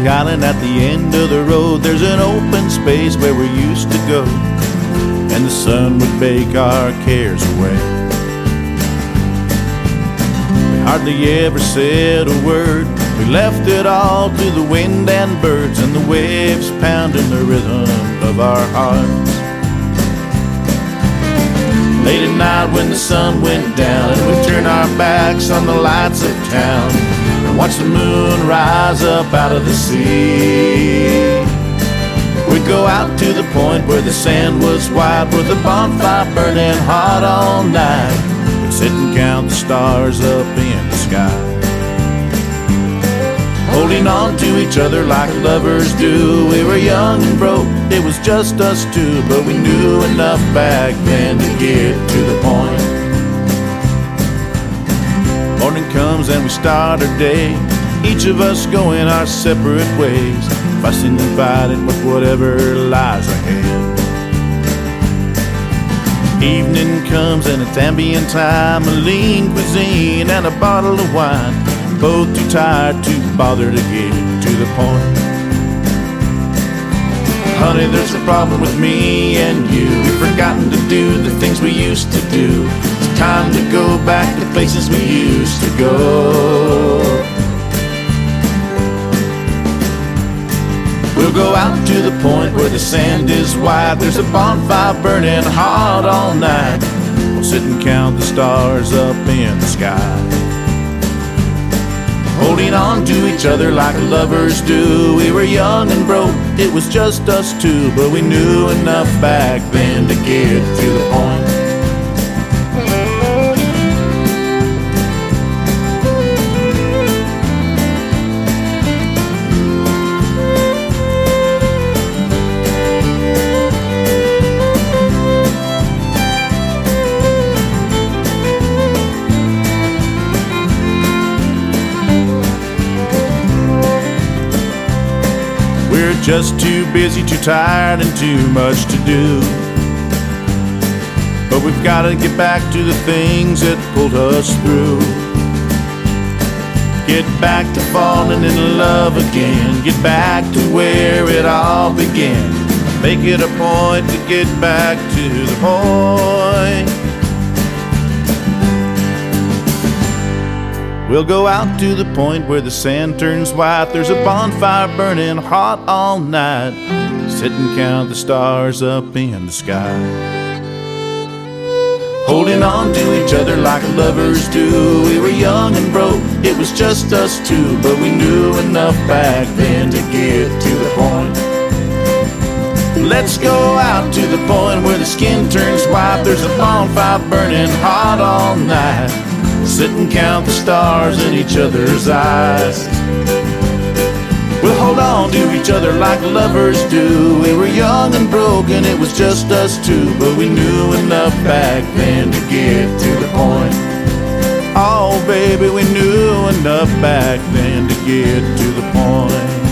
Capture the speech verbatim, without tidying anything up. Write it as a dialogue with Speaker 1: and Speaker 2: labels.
Speaker 1: the island at the end of the road, there's an open space where we used to go, and the sun would bake our cares away. We hardly ever said a word. We left it all to the wind and birds and the waves pounding the rhythm of our hearts. Late at night when the sun went down and we'd turn our backs on the lights of town and watch the moon rise up out of the sea. We'd go out to the point where the sand was white, with the bonfire burning hot all night. We'd sit and count the stars up in the sky, holding on to each other like lovers do. We were young and broke, it was just us two, but we knew enough back then to get to the point. Morning comes and we start our day, each of us going our separate ways, fussing and fighting with whatever lies ahead. Evening comes and it's ambient time, a lean cuisine and a bottle of wine, both too tired to bother to get to the point. Honey, there's a problem with me and you. We've forgotten to do the things we used to do. It's time to go back to places we used to go. We'll go out to the point where the sand is white, there's a bonfire burning hot all night. We'll sit and count the stars up in the sky, holding on to each other like lovers do. We were young and broke, it was just us two, but we knew enough back then to get to the point. We're just too busy, too tired, and too much to do. But we've got to get back to the things that pulled us through. Get back to falling in love again. Get back to where it all began. Make it a point to get back to the point. We'll go out to the point where the sand turns white, there's a bonfire burning hot all night. Sit and count the stars up in the sky, holding on to each other like lovers do. We were young and broke, it was just us two, but we knew enough back then to get to the point. Let's go out to the point where the skin turns white, there's a bonfire burning hot all night. Sit and count the stars in each other's eyes. We'll hold on to each other like lovers do. We were young and broken, it was just us two, but we knew enough back then to get to the point. Oh baby, we knew enough back then to get to the point.